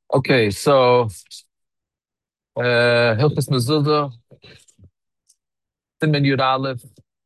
Okay, so Hilchos Mezuzah, Siman Yud Aleph,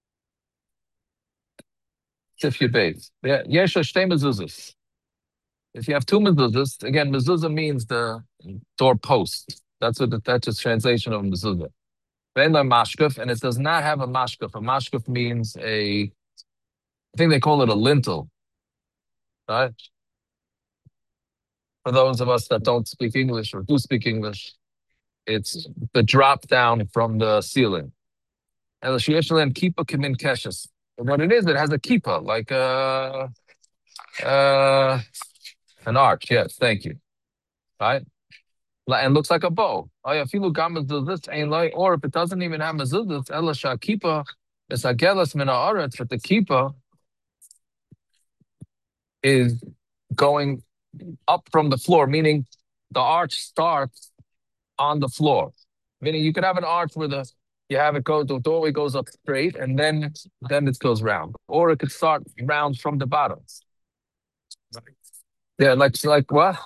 Sif Yud Beis. Yeah, Yesh Shtei Mezuzahs. If you have two mezuzahs, again, mezuzah means the doorpost. That's a translation of mezuzah. Then the mashkuf, and it does not have a mashkuf. A mashkuf means I think they call it a lintel, right? For those of us that don't speak English or do speak English, it's the drop down from the ceiling. And the Shiyeshlan kippah kimin keshes. And what it is, it has a kippah, like uh, an arch. Yes, thank you. Right? And looks like a bow. Oh yeah, filu gam mezuzah ain't like, or if it doesn't even have mezuzah, it's ela shakipa, it's agelas min haaretz, but the kippah is going up from the floor, meaning the arch starts on the floor. Meaning you could have an arch where the doorway goes up straight and then it goes round, or it could start round from the bottom. Yeah, like what?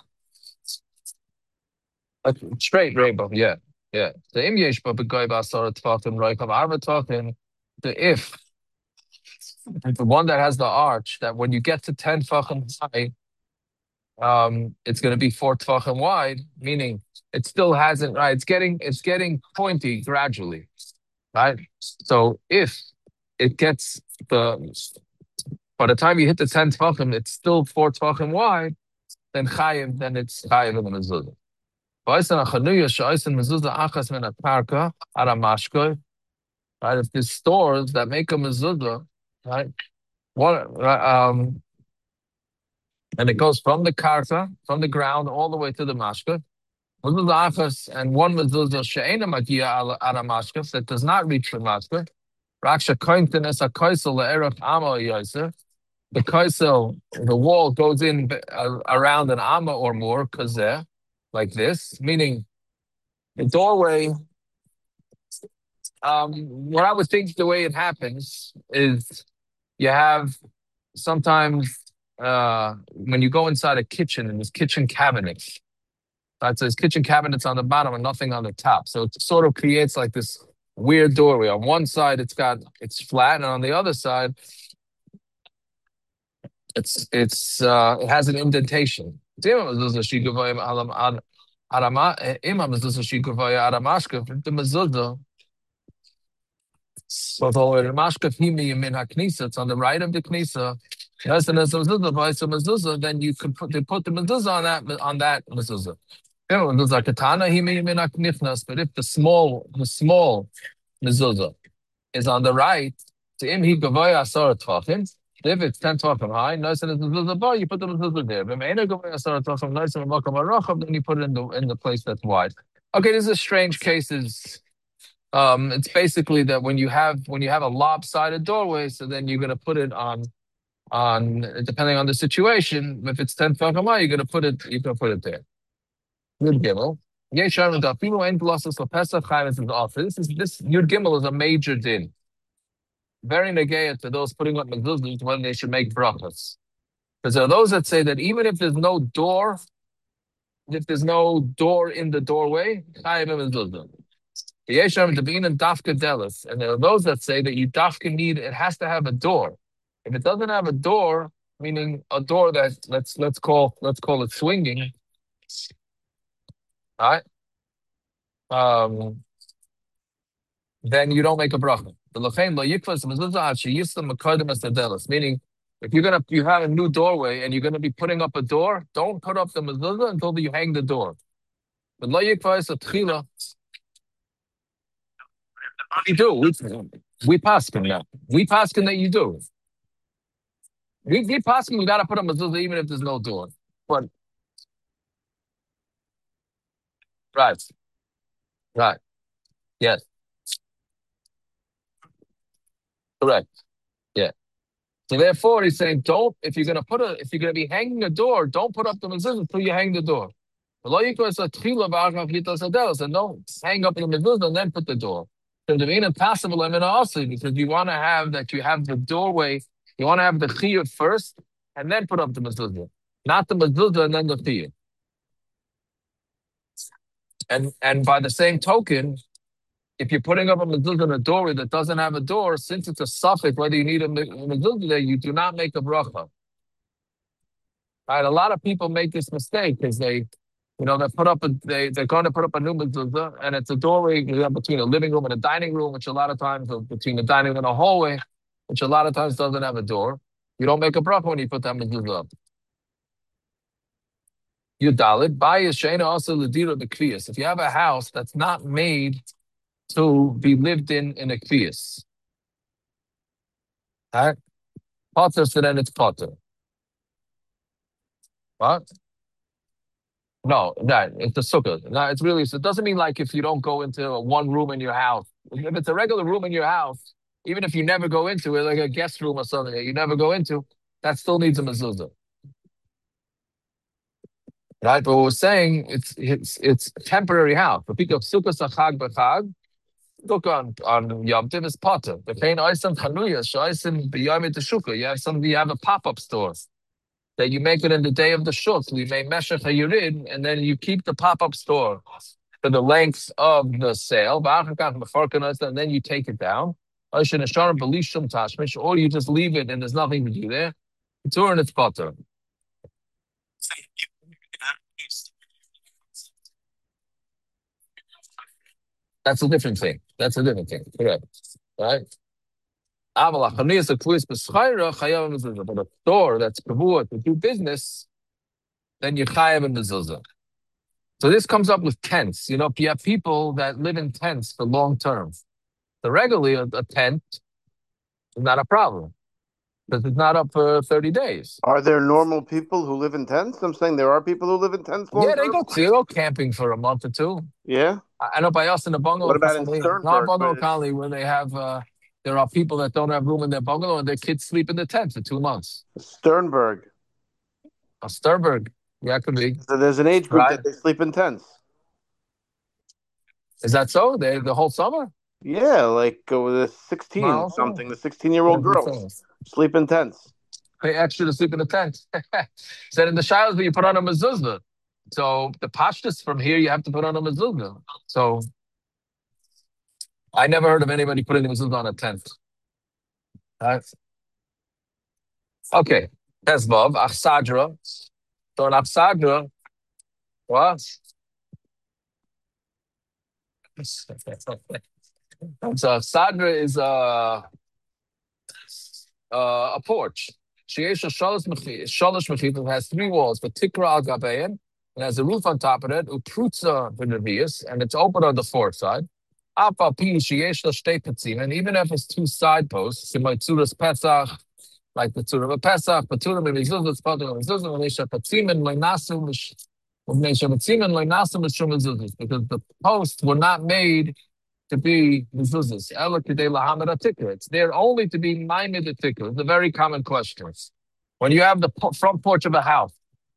Like straight rainbow. Yeah, yeah. The im yesh ba begoy ba sara tfachim roikav arva tfachim. The if the one that has the arch that when you get to 10 tfachim high, it's going to be 4 tfachim wide, meaning it still hasn't right. It's getting pointy gradually, right? So if it gets the by the time you hit the 10 tfachim, it's still 4 tfachim wide, then it's chayiv in the mezuzah. Right? If there's stores that make a mezuzah, right? What and it goes from the karka, from the ground, all the way to the mashka. And one mezuzah she'ena magia ala mashka that does not reach the mashka. Raksha kointen es a koisel le'erach amo yoser. The koisel, the wall goes in around an amma or more, kazeh, like this, meaning the doorway. What I would think the way it happens is you have sometimes when you go inside a kitchen and there's kitchen cabinets. Right? So there's kitchen cabinets on the bottom and nothing on the top. So it sort of creates like this weird doorway. On one side it's flat, and on the other side it has an indentation. The mezuzah. So the mashkaf himi min haknisa, it's on the right of the knisa. Yes, and as a mezuzah, then you could put the mezuzah on that mezuzah. Mezuzah katana himi min haknifnas. But if the small mezuzah is on the right, to im he gavoya asar tvachim. If it's 10 tvachim high, nice and it's mezuzah bar, you put the mezuzah there. But me'ena gavoya asar tvachim, nice and makam arachav, then you put it in the place that's wide. Okay, this is strange cases. It's basically that when you have a lopsided doorway, so then you're gonna put it on depending on the situation. If it's 10 feet high, you're gonna put it there. Yud Gimel. Yeshar and Dafilu ain't glosses for Pesach Chaim in the office. This Yud Gimel is a major din. Very negayah to those putting up mezuzahs when they should make brachas. Because there are those that say that even if there's no door in the doorway, Chaim mezuzah. Yesham Devin and Dafka Delis. And there are those that say that you Dafka it has to have a door. If it doesn't have a door, meaning a door that let's call it swinging, all right? Then you don't make a bracha. The Lachain lo yikvas mezuzah sheyistam mekadim as delis. Meaning, if you have a new doorway and you're gonna be putting up a door, don't put up the mezuzah until you hang the door. But lo yikvas a tchila. We do. We paskin now. We paskin that you do. We paskin you gotta put a mezuzah even if there's no door. But right, right, yes, correct, yeah. So therefore, he's saying, don't if you're gonna be hanging a door, don't put up the mezuzah until you hang the door. And don't hang up the mezuzah and then put the door. So the main impossible also because you want to have the doorway. You want to have the chiyuv first and then put up the mezuzah, not the mezuzah and then the chiyuv. And by the same token, if you're putting up a mezuzah in a doorway that doesn't have a door, since it's a suffix, whether you need a mezuzah there, you do not make a bracha. Right? A lot of people make this mistake because they're going to put up a new mezuzah, and it's a doorway between a living room and a dining room, which a lot of times, or between the dining room and a hallway, which a lot of times doesn't have a door. You don't make a bracha when you put that mezuzah up. Yudalit, bayis she'ena also l'dira b'kfiyas. If you have a house that's not made to be lived in a kfiyas, right? Potter, so then it's potter. What? No, that it's a sukkah. No, it's really, so it doesn't mean like if you don't go into one room in your house. If it's a regular room in your house, even if you never go into it, like a guest room or something that you never go into, that still needs a mezuzah. Right? But what we're saying, it's a temporary house. For people of sukkah sachag b'chag, look on Yom Tov is potter. The pain oisam chanuya, shoisim b'yom shukah. You have a pop-up store that you make it in the day of the shuk. You make meshach hayurid, and then you keep the pop-up store for the length of the sale, and then you take it down. Or you just leave it and there's nothing to do there. It's and it's potter. That's a different thing. Correct. Right? But a store that's kavua to do business, then you chayav in mezuzah. So this comes up with tents. You have people that live in tents for long term. So regularly, a tent is not a problem because it's not up for 30 days. Are there normal people who live in tents? I'm saying there are people who live in tents long Yeah, term. they go camping for a month or two. Yeah. I know by us in the bungalow. What about in Sternberg? Not bungalow colony where they have. There are people that don't have room in their bungalow and their kids sleep in the tent for 2 months. Sternberg. Sternberg. Yeah, it could be. So there's an age group that they sleep in tents. Is that so? The whole summer? Yeah, like the 16 something, the 16-year-old girls sleep in tents. Pay extra to sleep in the tent. Said in the showers, but you put on a mezuzah. So the pashtus from here, you have to put on a mezuzah. So I never heard of anybody putting a mezuzah on a tent. Okay. Tezvav, Achsadra. So an Achsadra, what? So Achsadra is a porch. Sheyesh shalosh mechit has 3 walls, but tikra al gabein, and has a roof on top of it, uprutza v'nevius, and it's open on the 4th side. Apa pi sheyesh shtei petzim, and even if it's 2 side posts, like Pesach, like the Tzura of Pesach, Paturim and Mezuzah, Paturim and Mezuzah, Mesha Patzim and Loinasim, Mesha Patzim and Loinasim Meshum Mezuzah, because the posts were not made to be mezuzahs. It's there only to be minded the tikkun. It's a very common question. When you have the front porch of a house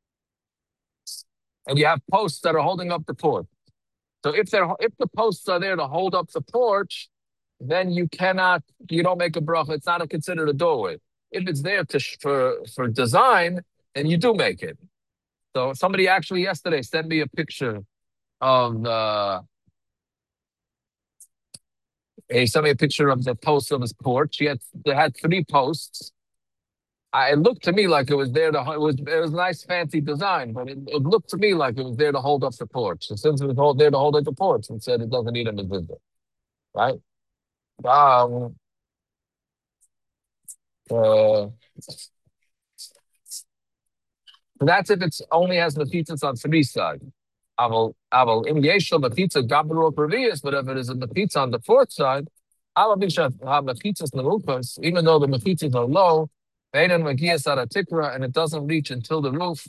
and you have posts that are holding up the porch, so if the posts are there to hold up the porch, then you don't make a bracha. It's not considered a doorway. If it's there for design, then you do make it. So somebody actually yesterday sent me a picture of he sent me a picture of the post of his porch. They had 3 posts. It looked to me like it was there it was nice fancy design, but it looked to me like it was there to hold up the porch. So since it was there to hold up the porch, it said it doesn't need a mezuzah, right? That's if it only has mefitzas on 3 sides. Aval imieshal mefitza gabero previous, but if it is a mefitza on the 4th side, mefitzas nerukas, even though the mefitzas are low, and it doesn't reach until the roof.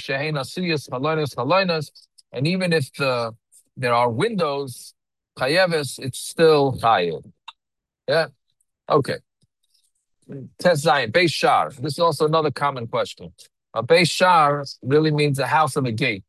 And even if there are windows, chayeves, it's still chayev. Yeah. Okay. Test Zion, Beis Shar. This is also another common question. A Beis Shar really means the house of a gate.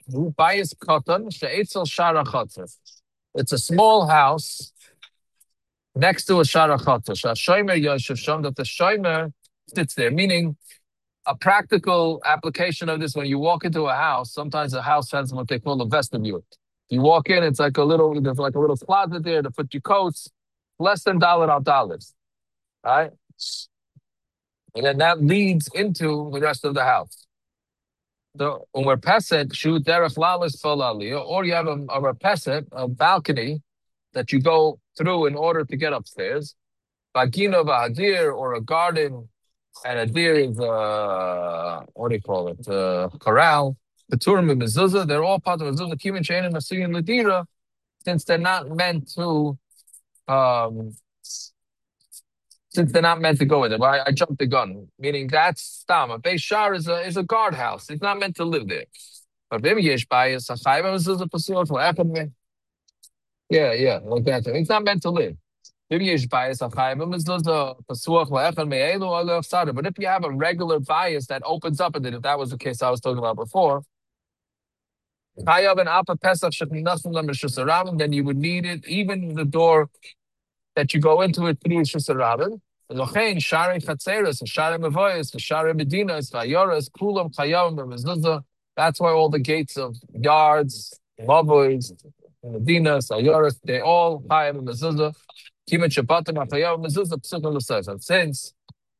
It's a small house next to a Shara Chotzah. That the Shomer sits there, meaning a practical application of this when you walk into a house, sometimes a house has what they call a vestibule. You walk in, it's like there's like a little closet there to put your coats, less than $1 right? And then that leads into the rest of the house. So when we're peset, shoot derech lalis falali, or you have a peset, a balcony that you go through in order to get upstairs. Vagina v'hadir, or a garden, and a deer is what do you call it? Corral. Peturim and mezuzah, they're all part of mezuzah. Kimin shein and asuyin ledira, since they're not meant to um, since they're not meant to go with it. I jumped the gun, meaning that's stam. A Beis Shar is a guardhouse. It's not meant to live there. But maybe yesh bias a chayv mezuzah pasuach le'echad. Yeah, like that. It's not meant to live. Maybe yesh bias a chayv mezuzah pasuach le'echad me'elu alev sada. But if you have a regular bias that opens up, and if that was the case I was talking about before, chayav and apa pesach shechinasum lemeshusarabim, then you would need it even the door that you go into it through Shusarabim. Lochein shari chatzeres, shari mevoyes, shari medinas, vayoras, kulam chayavim b'mezuzah. That's why all the gates of yards, mavoys, medinas, vayoras, they all chayav b'mezuzah. Kimet shabatim chayav b'mezuzah psukim l'sayf. Since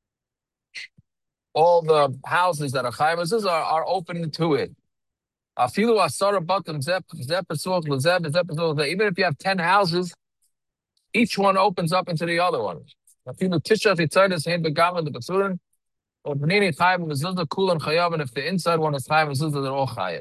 all the houses that are chayav b'mezuzah are open to it. Afilu asara batim zep pesuach l'zeb zep pesuach. Even if you have 10 houses, each one opens up into the other one. If the inside one is chayv mezuzah, they're all chayv.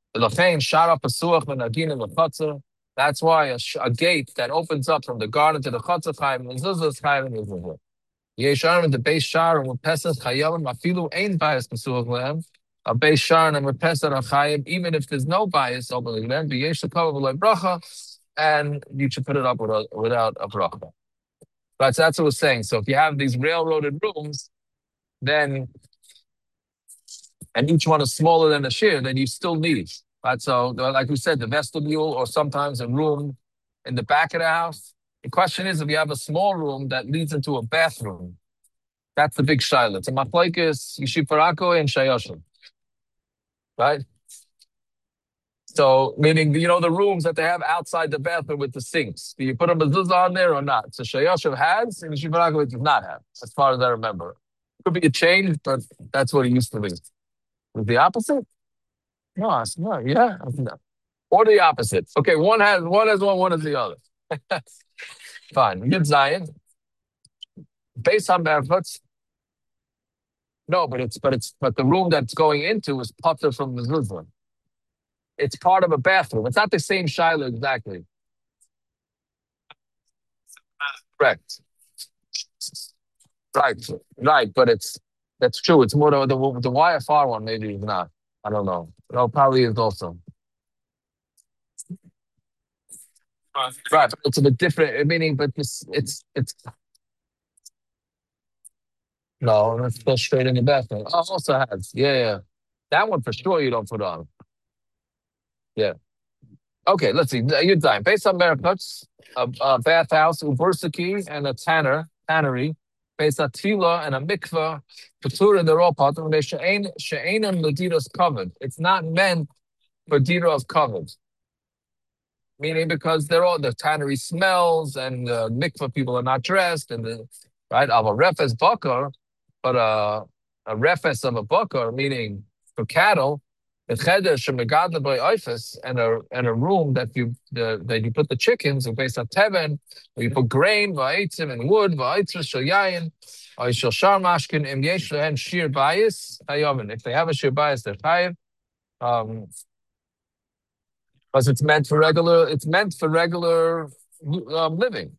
That's why a gate that opens up from the garden to the chutzah chayv mezuzah is chayv mezuzah. Yesharim in the Beis Shar and with Pesach chayavim afilu ein bias pesuach lehem. A Beis Shar and with Pesach are chayv, even if there's no bias open to them. B'yesh l'kavav v'lo bracha. And you should put it up without a bracha. Right, so that's what we're saying. So if you have these railroaded rooms, then, and each one is smaller than a shir, then you still need. Right, so like we said, the vestibule or sometimes a room in the back of the house. The question is, if you have a small room that leads into a bathroom, that's the big shaila. It's a machlokes Yeshiv Parako and Shayashim. Right? So, meaning, the rooms that they have outside the bathroom with the sinks. Do you put a mezuzah on there or not? So, Shayoshev has, and Yeshiva Rakowitz does not have, as far as I remember. Could be a change, but that's what it used to be. Was the opposite? No, it's not. Yeah. No. Or the opposite. Okay, one has one has the other. Fine. Good Zion. Based on Berfutz. No, but the room that's going into is potter from the mezuzah. It's part of a bathroom. It's not the same shiloh exactly. Correct. Right. But that's true. It's more the YFR one. Maybe is not. I don't know. No, probably is also. Right, but it's a bit different. Meaning, but it's. No, that's still straight in the bathroom. Oh, also has. Yeah. That one for sure you don't put on. Yeah. Okay, let's see. You're dying. Based on Meriputz, a bathhouse, ubursaki, and a tannery, based on tefillah and a mikvah, ketura, they're all part of it. She'ein and lediras covered. It's not meant for diras covered. Meaning because the tannery smells and the mikvah people are not dressed, and right? Of a refes bakar, but a refes of a bakar, meaning for cattle, the cheder shemegada by oifus, and a room that you put the chickens, or based on teven, or you put grain, va'etzim, and wood, va'etzim shel yayin, or shel shar mashkin, im yesh lehem shir bayis hayomin. If they have a shir bayis, they're chayiv. Because it's meant for regular living.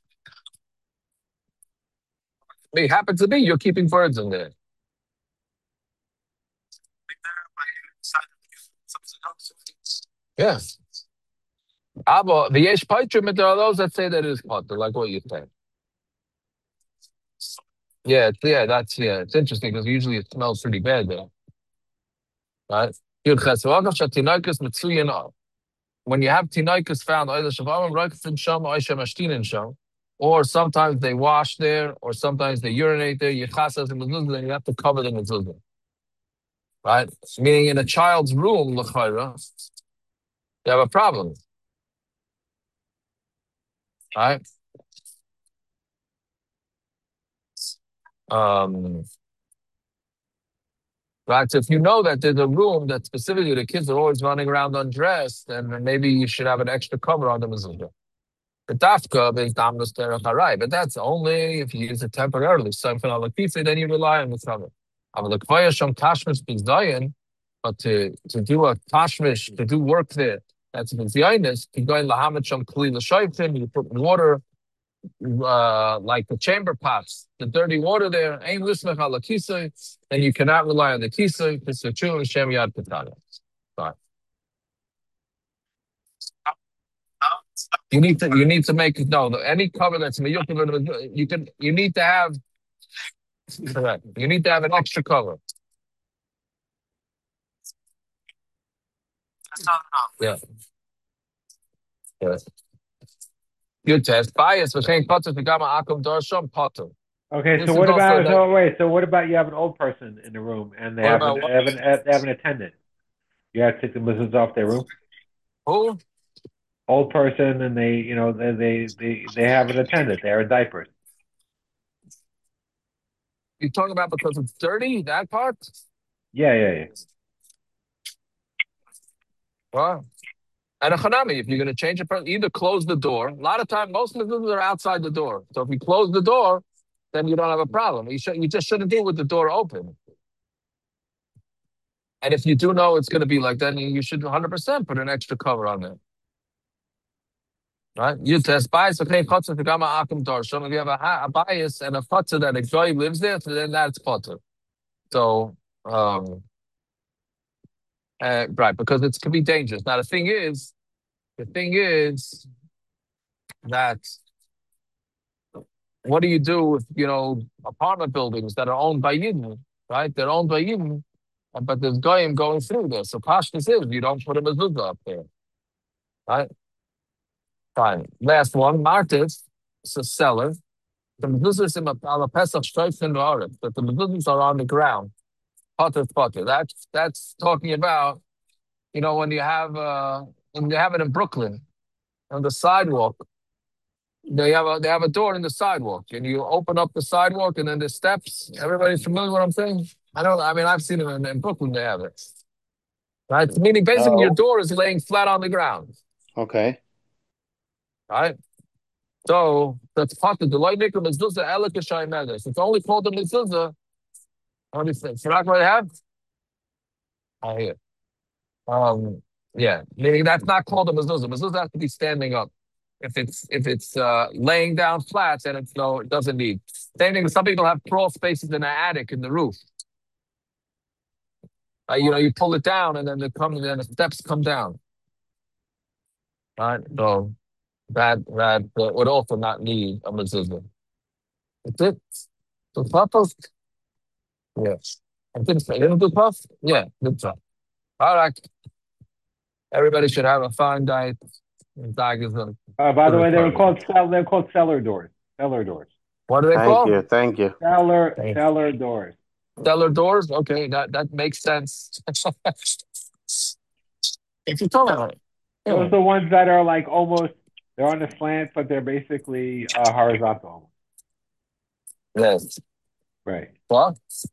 It happens to be you're keeping birds in there. Yeah. The yesh paitrim, there are those that say that it is potter, like what you say. Yeah, it's interesting because usually it smells pretty bad there. Right? When you have tinaikus found, or sometimes they wash there, or sometimes they urinate there, you have to cover the mezuzah. Right? Meaning in a child's room, you have a problem. Right? Right. So if you know that there's a room that specifically the kids are always running around undressed, then maybe you should have an extra cover on the mezuzah. The dafka is damnus derech harai, but that's only if you use it temporarily. So if on the then you rely on the cover. But to do a tashmish, to do work there, that's mizyanis. You go in lahamet sham kli l'shaytim. You put water, like the chamber pots, the dirty water there. Ain't lismech ala kisei, then you cannot rely on the kisei. It's a true Hashem yad katana. Sorry. You need to make any cover that's miyukim. You need to have correct. You need to have an extra cover. Yeah. Yes. Good test. Bias for saying potter to gamma akum dorsham potter. Okay, so what about so what about you have an old person in the room and they have an attendant? You have to take the mezuzah off their room. Who? Old person, and they have an attendant. They're in diapers. You're talking about because it's dirty, that part? Yeah. Well, and a chanami, if you're going to change it, either close the door. A lot of times, most mezuzahs are outside the door. So if you close the door, then you don't have a problem. You just shouldn't do it with the door open. And if you do know it's going to be like that, you should 100% put an extra cover on there. Right? You test bias. Okay, potter to gamma akum dorsham. If you have a bias and a potter that a guy lives there, so then that's potter. So, right, because it can be dangerous. Now the thing is that what do you do with apartment buildings that are owned by Yidden, right? They're owned by Yidden, but there's goyim going through there. So pashtus is you don't put a mezuzah up there, right? Fine. Last one, martis, it's a seller. The mezuzahs in a pesach stripes in the aretz, but the mezuzahs are on the ground. Potter. That's talking about when you have it in Brooklyn on the sidewalk. They have a door in the sidewalk, and you open up the sidewalk, and then the steps. Everybody's familiar with what I'm saying? I've seen it in Brooklyn. They have it, right? Meaning, basically, your door is laying flat on the ground. Okay. Right. So that's part of the light nickel mezuzah elikashai medes. It's only called the mezuzah. What do you think? You're not going to have? I hear. Yeah, meaning that's not called a mezuzah. Mezuzah has to be standing up. If it's laying down flat, then it doesn't need. Same thing. Some people have crawl spaces in the attic in the roof. You pull it down, and then the steps come down. Right. So that would also not need a mezuzah. That's it. So puffs. Yes. I think so. Little bit puff. Yeah. Good job. All right. Everybody should have a fine diet. By the way, they're called cellar doors. Cellar doors. What are they called? Thank you. Cellar doors. Cellar doors. Okay, that makes sense. If you're talking about it. Those are the ones that are like almost they're on a slant, but they're basically horizontal. Yes. Right. What?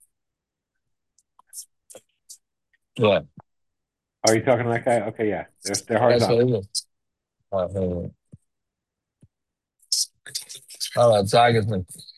Yeah. Are you talking like that? Okay, yeah. They're horizontal. All right, Zagazman.